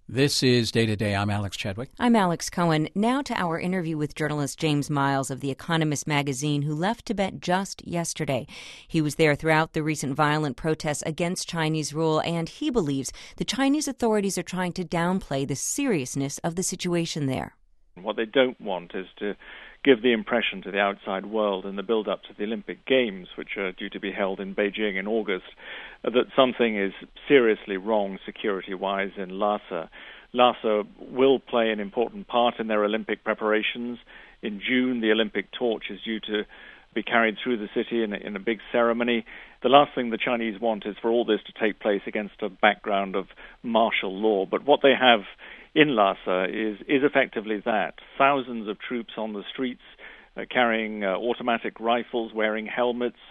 This is Day to Day. I'm Alex Chadwick. I'm Alex Cohen. Now to our interview with journalist James Miles of The Economist magazine, who left Tibet just yesterday. He was there throughout the recent violent protests against Chinese rule, and he believes the Chinese authorities are trying to downplay the seriousness of the situation there. What they don't want is to give the impression to the outside world in the build-up to the Olympic Games, which are due to be held in Beijing in August, that something is seriously wrong security-wise in Lhasa. Lhasa will play an important part in their Olympic preparations. In June, the Olympic torch is due to be carried through the city in a big ceremony. The last thing the Chinese want is for all this to take place against a background of martial law. But what they have in Lhasa is effectively that. Thousands of troops on the streets carrying automatic rifles, wearing helmets,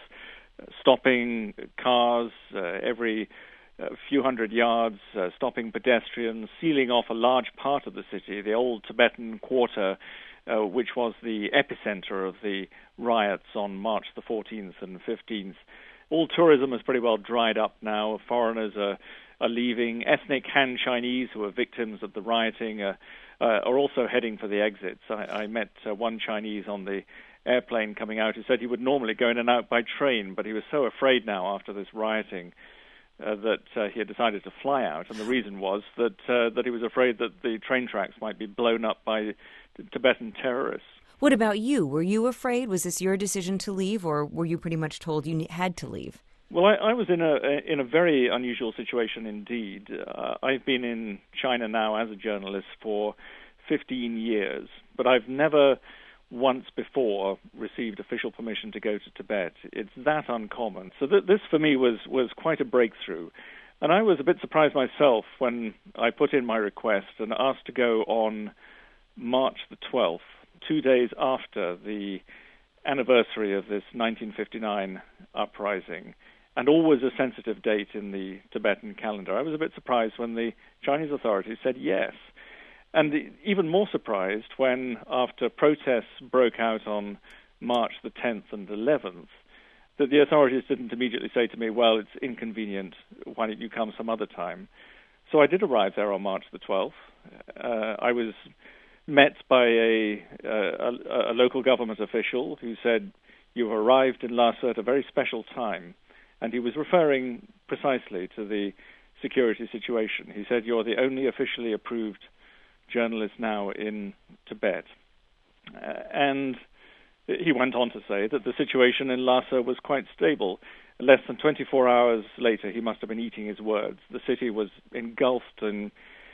stopping cars every few hundred yards, stopping pedestrians, sealing off a large part of the city, the old Tibetan quarter, which was the epicenter of the riots on March the 14th and 15th. All tourism is pretty well dried up now. Foreigners are leaving. Ethnic Han Chinese who are victims of the rioting are also heading for the exits. I met one Chinese on the airplane coming out who said he would normally go in and out by train, but he was so afraid now after this rioting that he had decided to fly out. And the reason was that he was afraid that the train tracks might be blown up by Tibetan terrorists. What about you? Were you afraid? Was this your decision to leave, or were you pretty much told you had to leave? Well, I was in a very unusual situation indeed. I've been in China now as a journalist for 15 years, but I've never once before received official permission to go to Tibet. It's that uncommon. So this for me was quite a breakthrough. And I was a bit surprised myself when I put in my request and asked to go on March the 12th, 2 days after the anniversary of this 1959 uprising, and always a sensitive date in the Tibetan calendar. I was a bit surprised when the Chinese authorities said yes. And even more surprised when, after protests broke out on March the 10th and 11th, that the authorities didn't immediately say to me, well, it's inconvenient, why don't you come some other time? So I did arrive there on March the 12th. I was met by a local government official who said, you arrived in Lhasa at a very special time. And he was referring precisely to the security situation. He said, you're the only officially approved journalist now in Tibet. And he went on to say that the situation in Lhasa was quite stable. Less than 24 hours later, he must have been eating his words. The city was engulfed in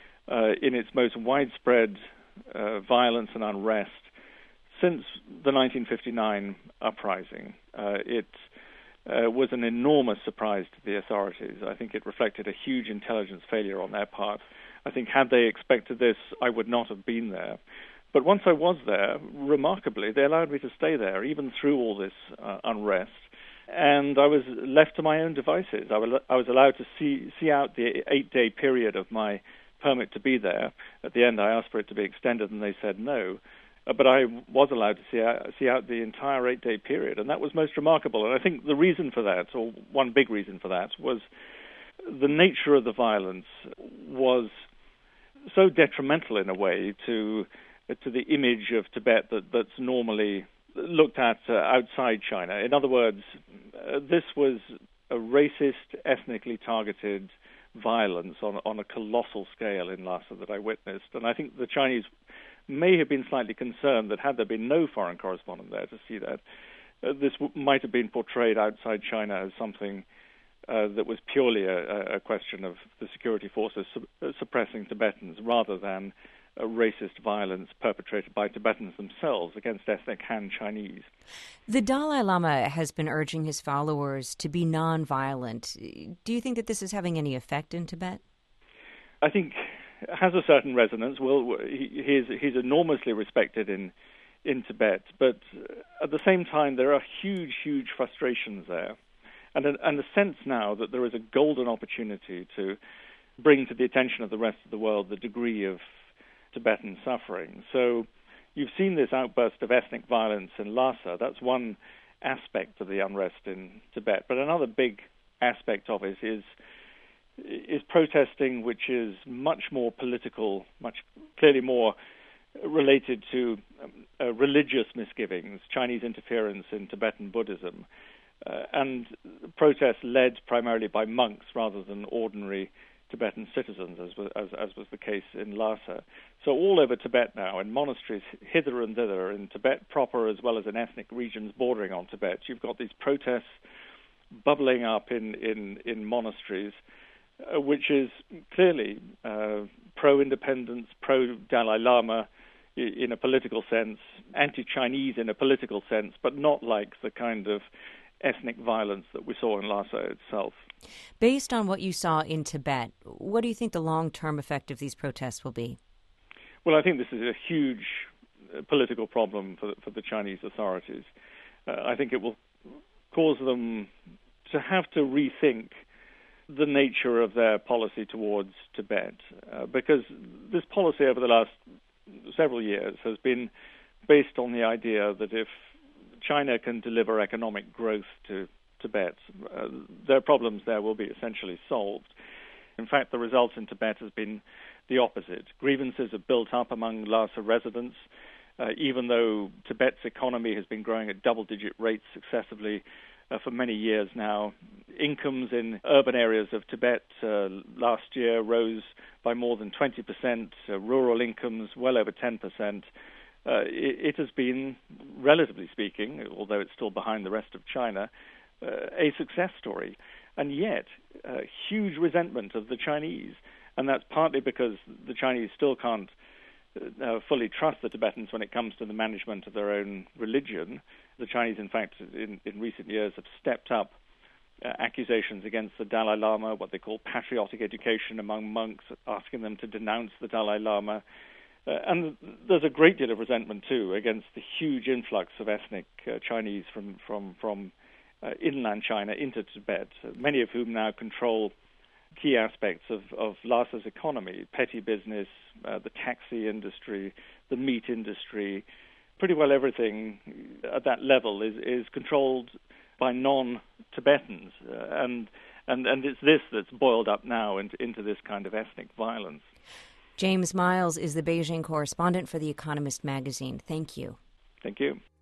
its most widespread violence and unrest since the 1959 uprising. It was an enormous surprise to the authorities. I think it reflected a huge intelligence failure on their part. I think had they expected this, I would not have been there. But once I was there, remarkably, they allowed me to stay there, even through all this unrest. And I was left to my own devices. I was allowed to see out the 8-day period of my permit to be there. At the end, I asked for it to be extended, and they said no. But I was allowed to see out the entire 8-day period, and that was most remarkable. And I think the reason for that, or one big reason for that, was the nature of the violence was so detrimental in a way to the image of Tibet that's normally looked at outside China. In other words, this was a racist, ethnically targeted violence on a colossal scale in Lhasa that I witnessed. And I think the Chinese may have been slightly concerned that had there been no foreign correspondent there to see that, this might have been portrayed outside China as something that was purely a question of the security forces suppressing Tibetans rather than a racist violence perpetrated by Tibetans themselves against ethnic Han Chinese. The Dalai Lama has been urging his followers to be nonviolent. Do you think that this is having any effect in Tibet? I think it has a certain resonance. Well, he's enormously respected in Tibet, but at the same time there are huge frustrations there. And a sense now that there is a golden opportunity to bring to the attention of the rest of the world the degree of Tibetan suffering. So you've seen this outburst of ethnic violence in Lhasa. That's one aspect of the unrest in Tibet. But another big aspect of it is is protesting which is much more political, much clearly more related to religious misgivings, Chinese interference in Tibetan Buddhism, and protests led primarily by monks rather than ordinary Tibetan citizens, as was the case in Lhasa. So all over Tibet now, in monasteries hither and thither, in Tibet proper as well as in ethnic regions bordering on Tibet, you've got these protests bubbling up in monasteries, which is clearly pro-independence, pro-Dalai Lama in a political sense, anti-Chinese in a political sense, but not like the kind of ethnic violence that we saw in Lhasa itself. Based on what you saw in Tibet, what do you think the long-term effect of these protests will be? Well, I think this is a huge political problem for the Chinese authorities. I think it will cause them to have to rethink the nature of their policy towards Tibet, because this policy over the last several years has been based on the idea that if China can deliver economic growth to Tibet, their problems there will be essentially solved. In fact, the result in Tibet has been the opposite. Grievances have built up among Lhasa residents, even though Tibet's economy has been growing at double-digit rates successively for many years now. Incomes in urban areas of Tibet last year rose by more than 20%, rural incomes well over 10%. It has been, relatively speaking, although it's still behind the rest of China, a success story. And yet, huge resentment of the Chinese. And that's partly because the Chinese still can't fully trust the Tibetans when it comes to the management of their own religion. The Chinese, in fact, in recent years have stepped up accusations against the Dalai Lama, what they call patriotic education among monks, asking them to denounce the Dalai Lama. And there's a great deal of resentment, too, against the huge influx of ethnic Chinese from inland China into Tibet, many of whom now control key aspects of Lhasa's economy, petty business, the taxi industry, the meat industry. Pretty well everything at that level is controlled by non-Tibetans. And it's this that's boiled up now into this kind of ethnic violence. James Miles is the Beijing correspondent for The Economist magazine. Thank you. Thank you.